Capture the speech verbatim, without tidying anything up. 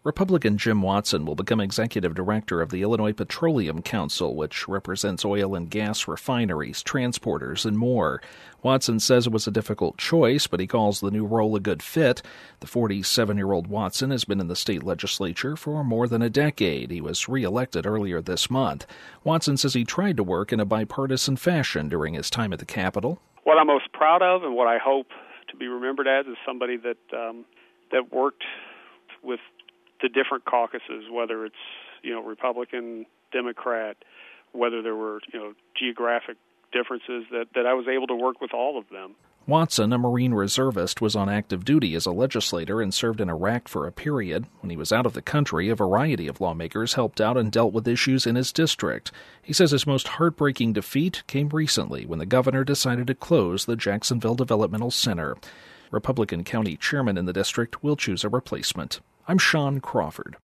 Republican Jim Watson will become executive director of the Illinois Petroleum Council, which represents oil and gas refineries, transporters, and more. Watson says it was a difficult choice, but he calls the new role a good fit. The forty-seven-year-old Watson has been in the state legislature for more than a decade. He was reelected earlier this month. Watson says he tried to work in a bipartisan fashion during his time at the Capitol. What I'm most proud of and what I hope to be remembered as is somebody that um, that worked with the different caucuses, whether it's, you know, Republican, Democrat, whether there were, you know, geographic differences, that, that I was able to work with all of them. Watson, a Marine reservist, was on active duty as a legislator and served in Iraq for a period. When he was out of the country, a variety of lawmakers helped out and dealt with issues in his district. He says his most heartbreaking defeat came recently when the governor decided to close the Jacksonville Developmental Center. Republican county chairman in the district will choose a replacement. I'm Sean Crawford.